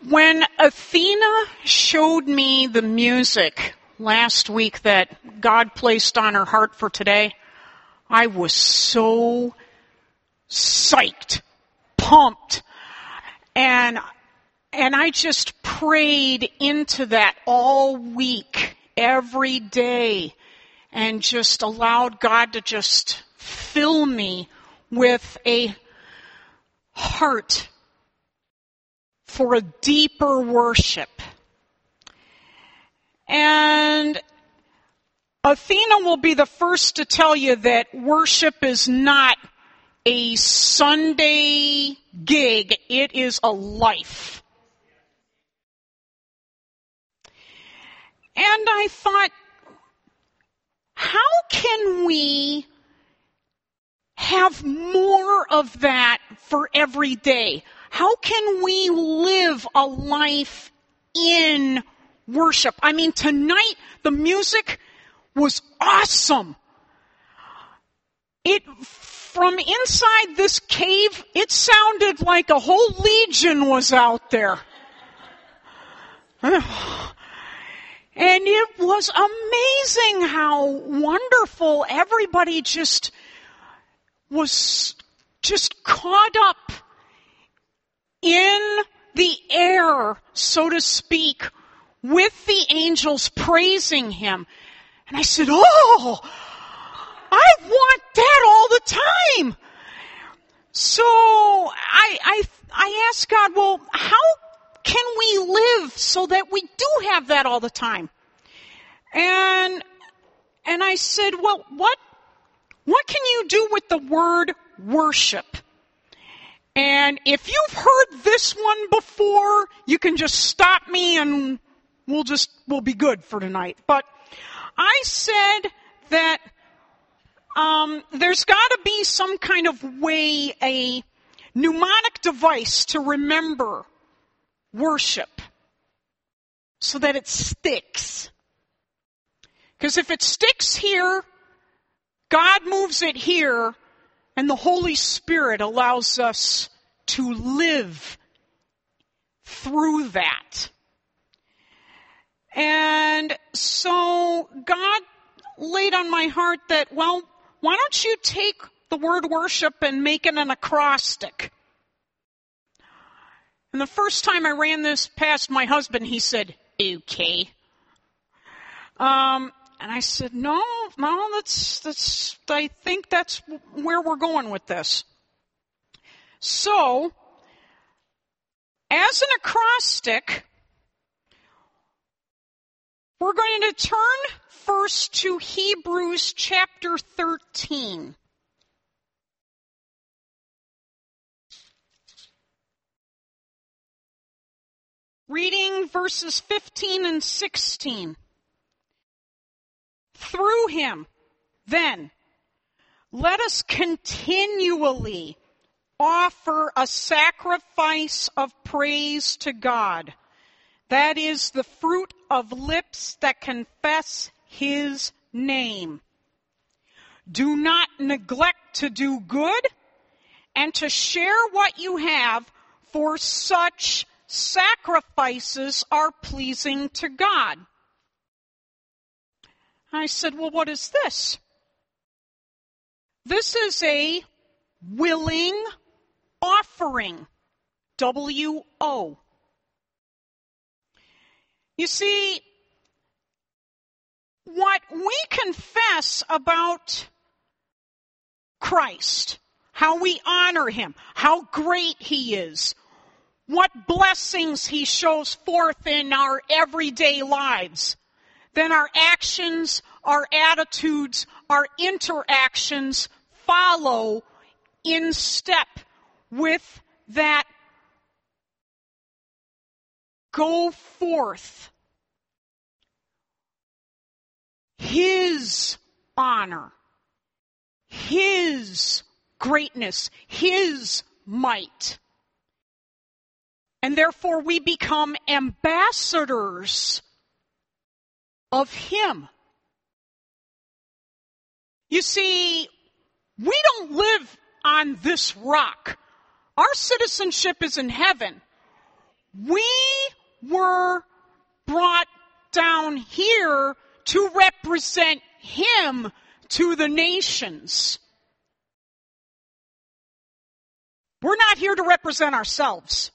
When Athena showed me the music last week that God placed on her heart for today, I was so psyched, pumped, and I just prayed into that all week, every day, and just allowed God to just fill me with a heart for a deeper worship. And Athena will be the first to tell you that worship is not a Sunday gig, it is a life. And I thought, how can we have more of that for every day? How can we live a life in worship? I mean, tonight the music was awesome. From inside this cave, it sounded like a whole legion was out there. And it was amazing how wonderful everybody just was just caught up in the air, so to speak, with the angels praising him. And I said, oh, I want that all the time. So I asked God, well, how can we live so that we do have that all the time? And I said, well, what can you do with the word worship? And if you've heard this one before, you can just stop me and we'll be good for tonight. But I said that there's got to be some kind of way, a mnemonic device to remember worship so that it sticks. Because if it sticks here, God moves it here, and the Holy Spirit allows us to live through that. And so God laid on my heart that, well, why don't you take the word worship and make it an acrostic? And the first time I ran this past my husband, he said, okay. And I said, no, that's, I think that's where we're going with this. So, as an acrostic, we're going to turn first to Hebrews chapter 13. Reading verses 15 and 16. Through him, then, let us continually offer a sacrifice of praise to God. That is the fruit of lips that confess his name. Do not neglect to do good and to share what you have, for such sacrifices are pleasing to God. I said, well, what is this? This is a willing offering. W-O. You see, what we confess about Christ, how we honor him, how great he is, what blessings he shows forth in our everyday lives, then our actions, our attitudes, our interactions follow in step with that. Go forth. His honor, his greatness, his might. And therefore we become ambassadors of him. You see, we don't live on this rock. Our citizenship is in heaven. We were brought down here to represent him to the nations. We're not here to represent ourselves.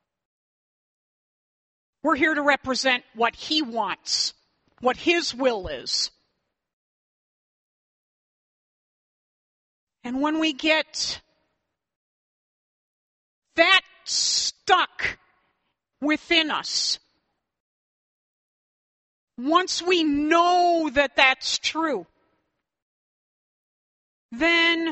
We're here to represent what he wants, what his will is. And when we get that stuck within us, once we know that that's true, then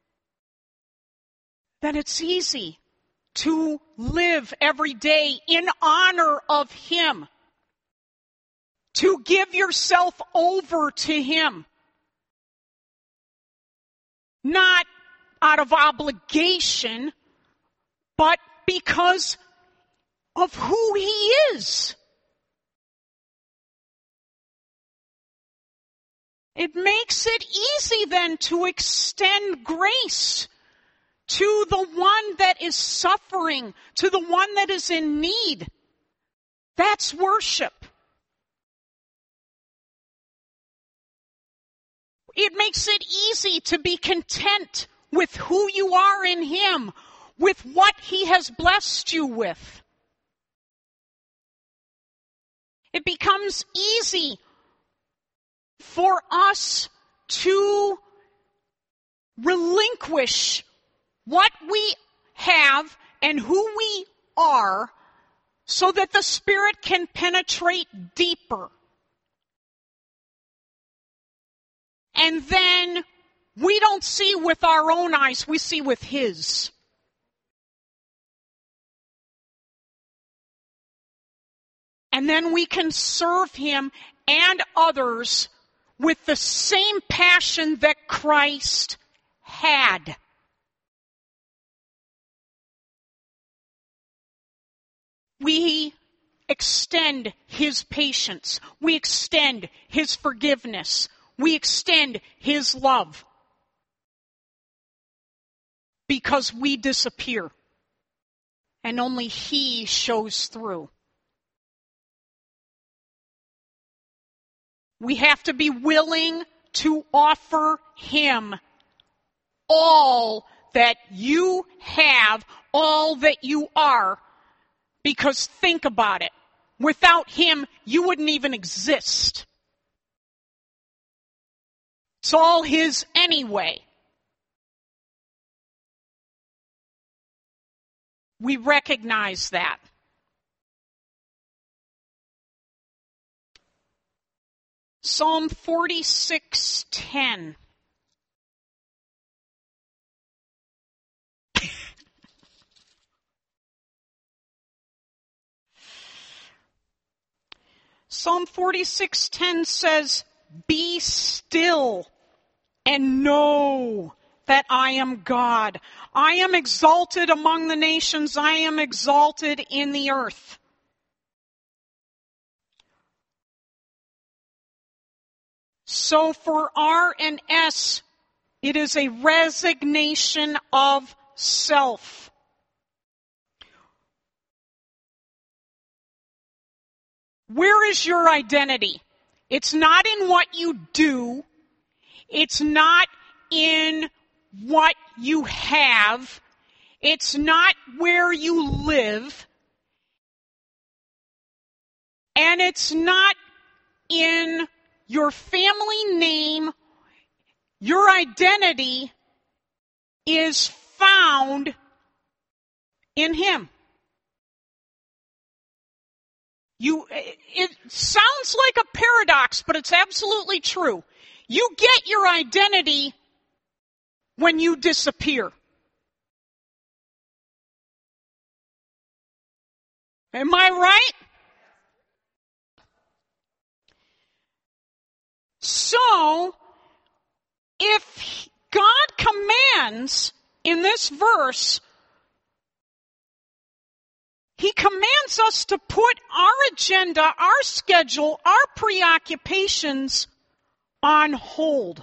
it's easy to live every day in honor of him, to give yourself over to him, not out of obligation, but because of who he is. It makes it easy then to extend grace to the one that is suffering, to the one that is in need. That's worship. It makes it easy to be content with who you are in him, with what he has blessed you with. It becomes easy for us to relinquish what we have and who we are so that the Spirit can penetrate deeper. And then we don't see with our own eyes, we see with his. And then we can serve him and others with the same passion that Christ had. We extend his patience. We extend his forgiveness. We extend his love. Because we disappear. And only he shows through. We have to be willing to offer him all that you have, all that you are. Because think about it. Without him, you wouldn't even exist. It's all his anyway. We recognize that. Psalm 46:10. Psalm 46:10 says, "Be still and know that I am God. I am exalted among the nations. I am exalted in the earth." So for R and S, it is a resignation of self. Where is your identity? It's not in what you do. It's not in what you have. It's not where you live. And it's not in your family name. Your identity is found in him. It sounds like a paradox, but it's absolutely true. You get your identity when you disappear. Am I right? So, if God commands in this verse, he commands us to put our agenda, our schedule, our preoccupations on hold.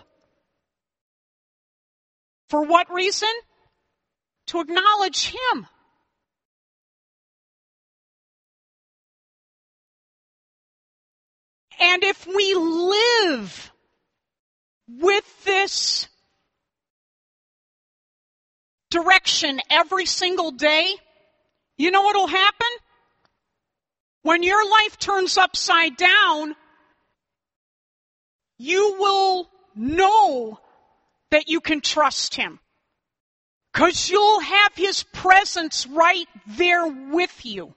For what reason? To acknowledge him. And if we live with this direction every single day, you know what will happen? When your life turns upside down, you will know that you can trust Him. Because you'll have His presence right there with you.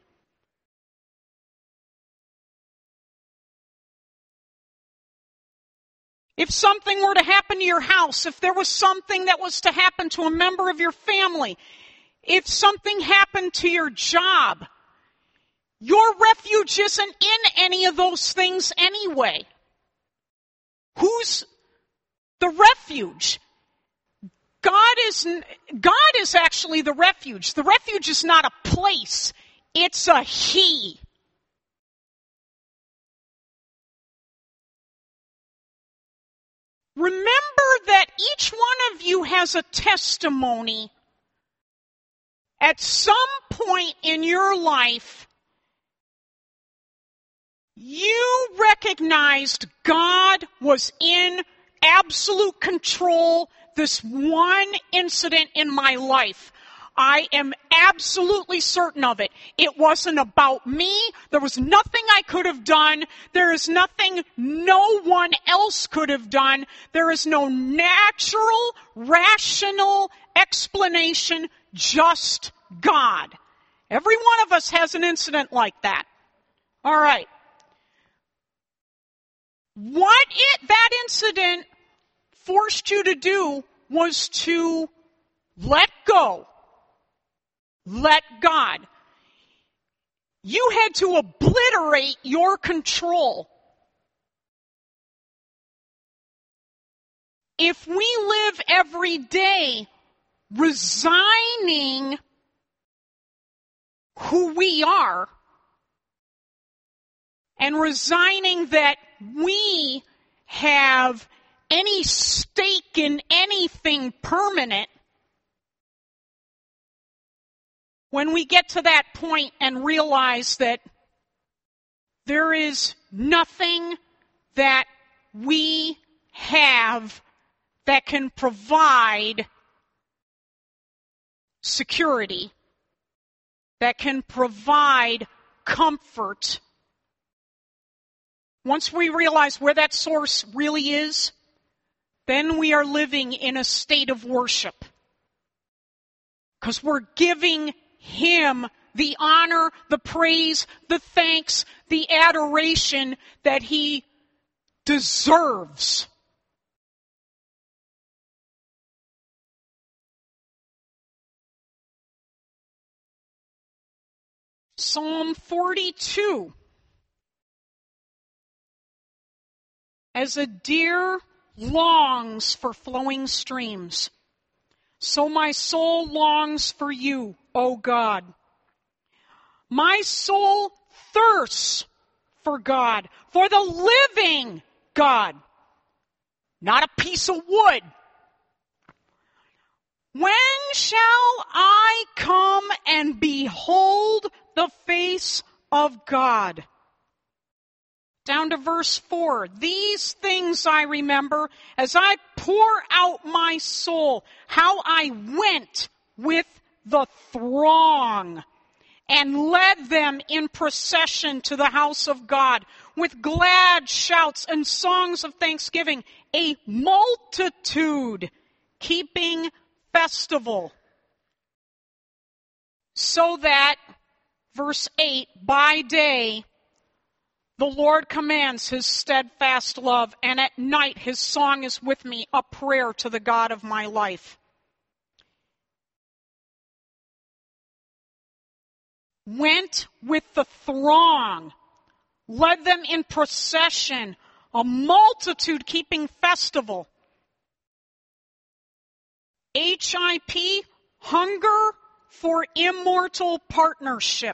If something were to happen to your house, if there was something that was to happen to a member of your family, if something happened to your job, your refuge isn't in any of those things anyway. Who's the refuge? God is actually the refuge. The refuge is not a place, it's a He. Remember that each one of you has a testimony at some point in your life. You recognized God was in absolute control this one incident in my life. I am absolutely certain of it. It wasn't about me. There was nothing I could have done. There is nothing no one else could have done. There is no natural, rational explanation, just God. Every one of us has an incident like that. All right. What that incident forced you to do was to let go. Let God. You had to obliterate your control. If we live every day resigning who we are and resigning that we have any stake in anything permanent, when we get to that point and realize that there is nothing that we have that can provide security, that can provide comfort, once we realize where that source really is, then we are living in a state of worship. Because we're giving Him the honor, the praise, the thanks, the adoration that He deserves. Psalm 42. As a deer longs for flowing streams, so my soul longs for you, O God. My soul thirsts for God, for the living God, not a piece of wood. When shall I come and behold the face of God? Down to verse 4. These things I remember as I pour out my soul, how I went with the throng and led them in procession to the house of God with glad shouts and songs of thanksgiving, a multitude keeping festival. So that, verse 8, by day the Lord commands His steadfast love, and at night His song is with me, a prayer to the God of my life. Went with the throng, led them in procession, a multitude keeping festival. HIP, hunger for immortal partnership.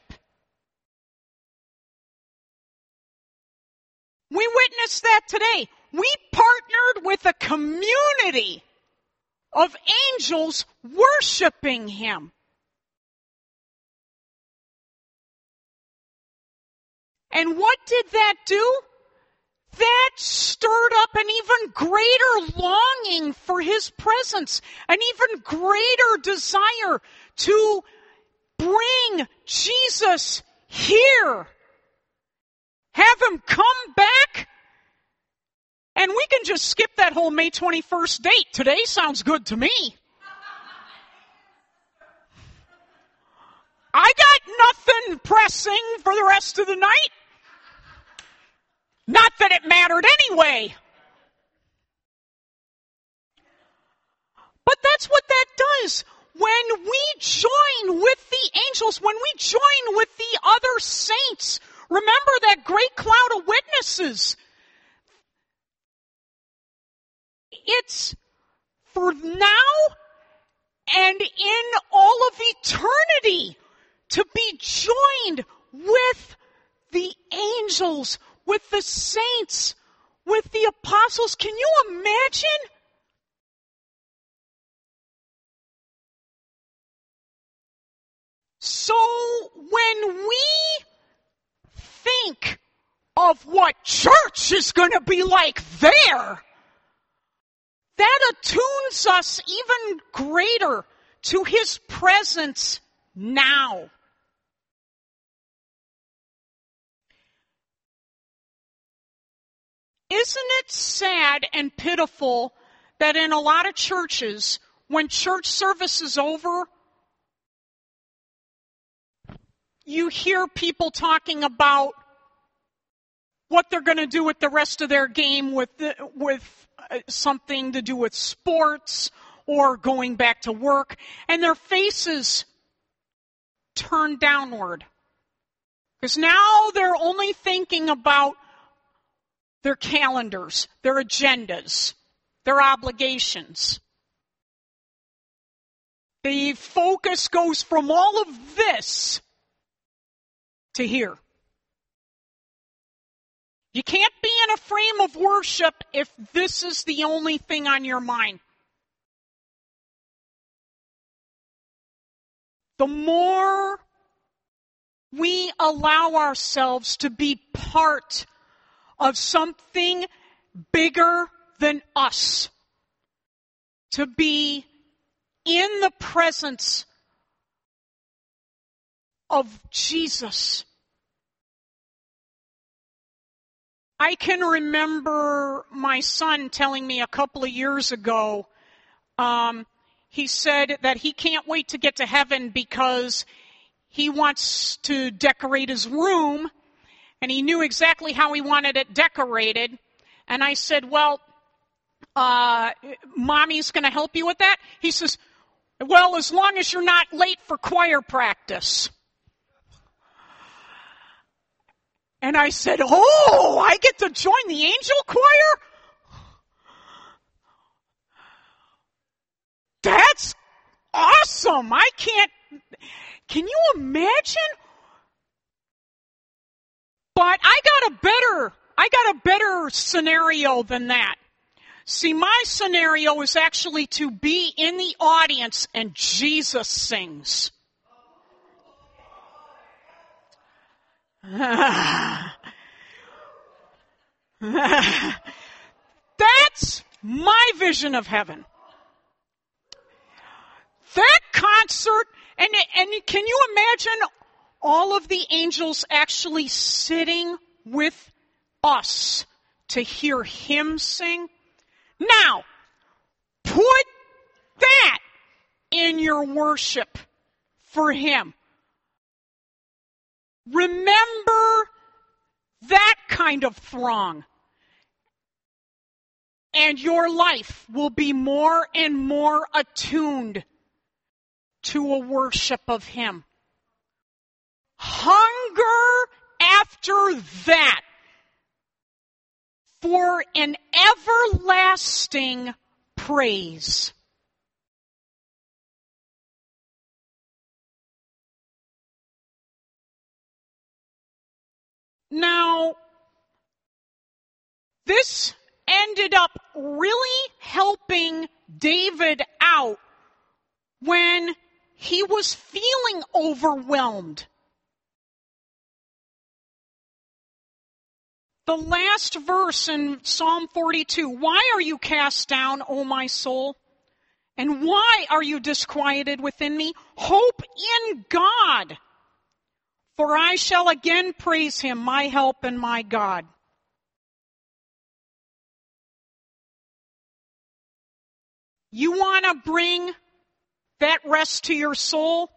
We witnessed that today. We partnered with a community of angels worshiping Him. And what did that do? that stirred up an even greater longing for His presence, an even greater desire to bring Jesus here. Have Him come back. And we can just skip that whole May 21st date. Today sounds good to me. I got nothing pressing for the rest of the night. Not that it mattered anyway. But that's what that does. When we join with the angels, when we join with the other saints, remember that great cloud of witnesses. It's for now and in all of eternity to be joined with the angels, with the saints, with the apostles. Can you imagine? So when we think of what church is going to be like there, that attunes us even greater to His presence now. Isn't it sad and pitiful that in a lot of churches, when church service is over, you hear people talking about what they're going to do with the rest of their game with something to do with sports or going back to work, and their faces turn downward. Because now they're only thinking about their calendars, their agendas, their obligations. The focus goes from all of this to here. You can't be in a frame of worship if this is the only thing on your mind. The more we allow ourselves to be part of something bigger than us, to be in the presence of Jesus. I can remember my son telling me a couple of years ago, he said that he can't wait to get to heaven because he wants to decorate his room, and he knew exactly how he wanted it decorated. And I said, well, Mommy's going to help you with that? He says, well, as long as you're not late for choir practice. And I said, oh, I get to join the angel choir? That's awesome. Can you imagine? But I got a better scenario than that. See, my scenario is actually to be in the audience and Jesus sings. That's my vision of heaven. That concert, and can you imagine all of the angels actually sitting with us to hear Him sing? Now, put that in your worship for Him. Remember that kind of throng. And your life will be more and more attuned to a worship of Him. Hunger after that for an everlasting praise. Now, this ended up really helping David out when he was feeling overwhelmed. The last verse in Psalm 42, why are you cast down, O my soul? And why are you disquieted within me? Hope in God, for I shall again praise him, my help and my God. You want to bring that rest to your soul?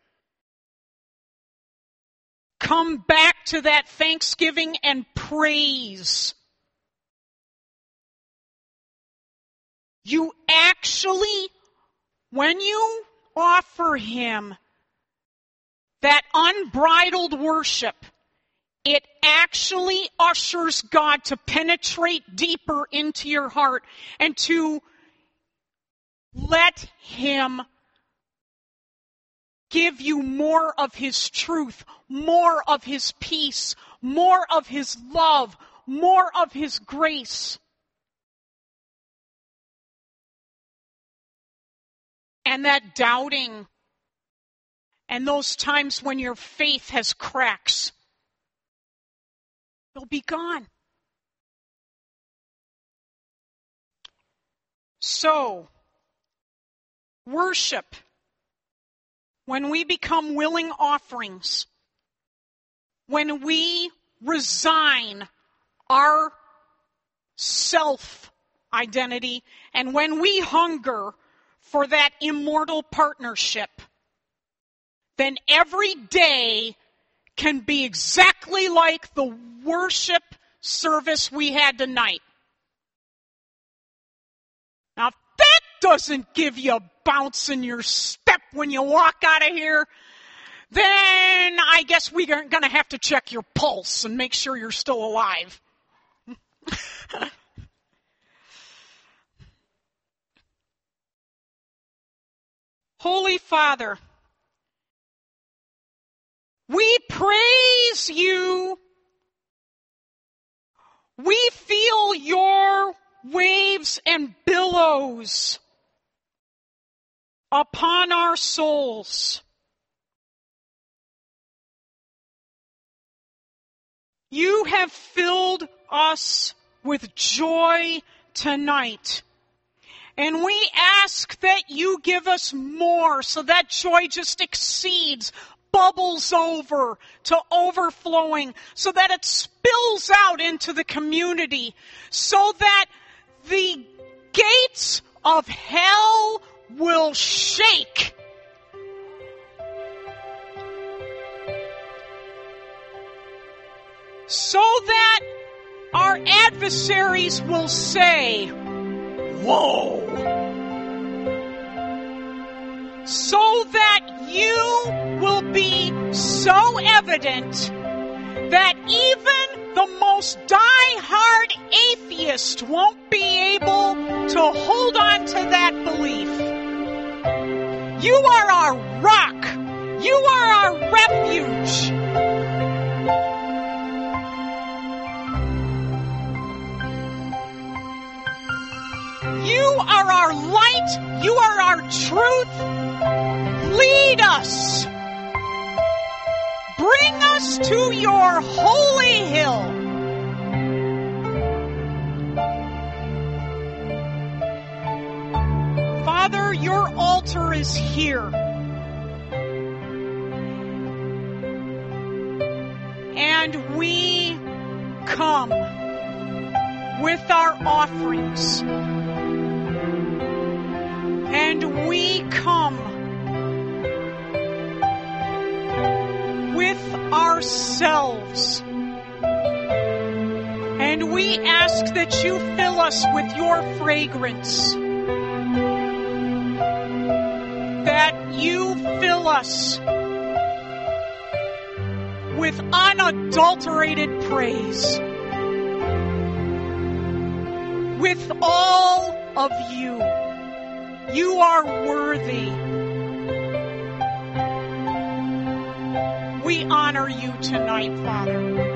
Come back to that thanksgiving and praise. You actually, when you offer him that unbridled worship, it actually ushers God to penetrate deeper into your heart and to let him give you more of his truth, more of his peace, more of his love, more of his grace. And that doubting and those times when your faith has cracks, they'll be gone. So, worship, when we become willing offerings, when we resign our self-identity, and when we hunger for that immortal partnership, then every day can be exactly like the worship service we had tonight. Now, if that doesn't give you a bounce in your step when you walk out of here, then I guess we're going to have to check your pulse and make sure you're still alive. Holy Father, we praise you. We feel your waves and billows upon our souls. You have filled us with joy tonight. And we ask that you give us more so that joy just exceeds, bubbles over to overflowing, so that it spills out into the community, so that the gates of hell will shake. So that our adversaries will say, "Whoa." So that you will be so evident that even the most die-hard atheist won't be able to hold on to that belief. You are our rock. You are our refuge. You are our light. You are our truth. Lead us. Bring us to your holy hill. Father, your altar is here. And we come with our offerings. And we come with ourselves. And we ask that you fill us with your fragrance. That you fill us with unadulterated praise. With all of you. You are worthy. We honor you tonight, Father.